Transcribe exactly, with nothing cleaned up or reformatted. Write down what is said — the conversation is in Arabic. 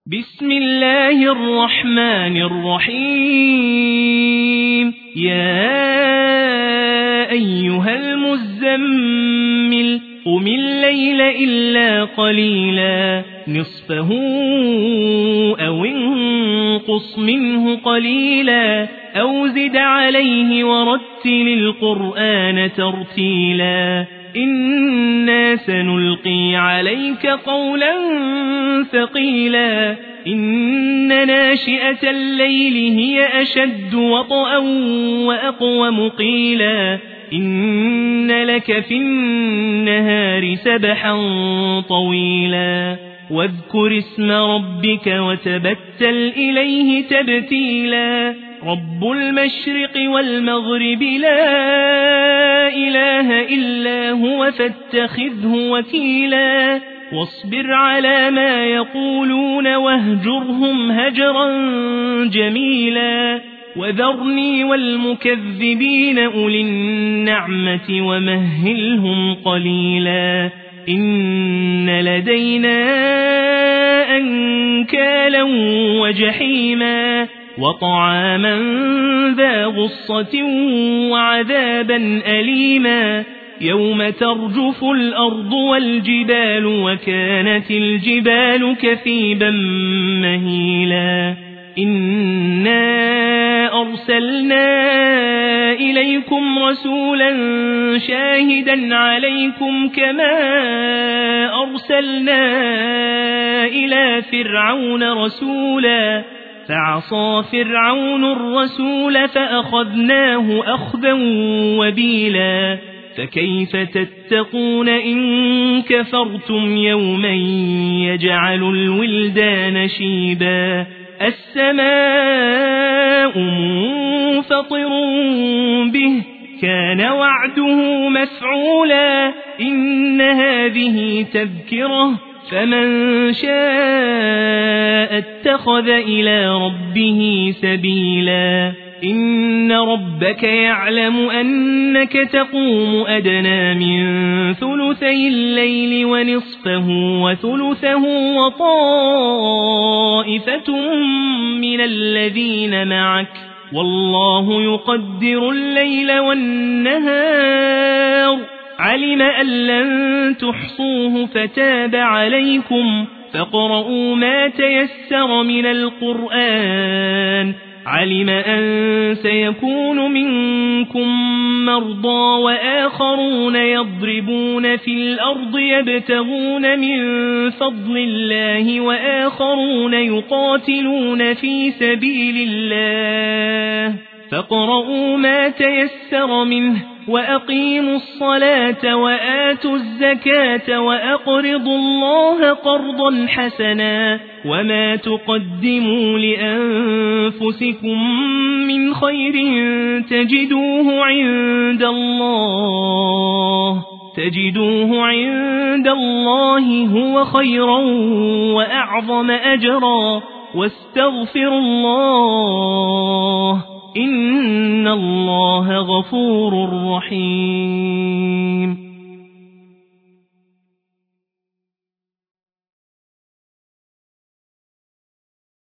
بسم الله الرحمن الرحيم يا أيها المزمل قم الليل إلا قليلا نصفه أو انقص منه قليلا أو زد عليه ورتل القرآن ترتيلا إنا سنلقي عليك قولا ثقيلا إن ناشئة الليل هي أشد وطئا وأقوم قيلا إن لك في النهار سبحا طويلا واذكر اسم ربك وتبتل إليه تبتيلا رب المشرق والمغرب لا إله إلا هو فاتخذه وكيلا واصبر على ما يقولون واهجرهم هجرا جميلا وذرني والمكذبين أولي النعمة ومهلهم قليلا إن لدينا أنكالا وجحيما وطعاما ذا غصة وعذابا أليما يوم ترجف الأرض والجبال وكانت الجبال كثيبا مهيلا إنا أرسلنا إليكم رسولا شاهدا عليكم كما أرسلنا إلى فرعون رسولا فعصى فرعون الرسول فأخذناه أخذا وبيلا فكيف تتقون إن كفرتم يوما يجعل الولدان شيبا السماء منفطر به كان وعده مفعولا إن هذه تذكرة فمن شاء اتخذ إلى ربه سبيلا إن ربك يعلم أنك تقوم أدنى من ثلثي الليل ونصفه وثلثه وطائفة من الذين معك والله يقدر الليل والنهار علم أن لن تحصوه فتاب عليكم فاقرؤوا ما تيسر من القرآن علم أن سيكون منكم مرضى وآخرون يضربون في الأرض يبتغون من فضل الله وآخرون يقاتلون في سبيل الله فاقرؤوا ما تيسر منه وأقيموا الصلاة وآتوا الزكاة وأقرضوا الله قرضا حسنا وما تقدموا لأنفسكم من خير تجدوه عند الله تجدوه عند الله هو خيرا وأعظم أجرا واستغفروا الله إن الله غفور رحيم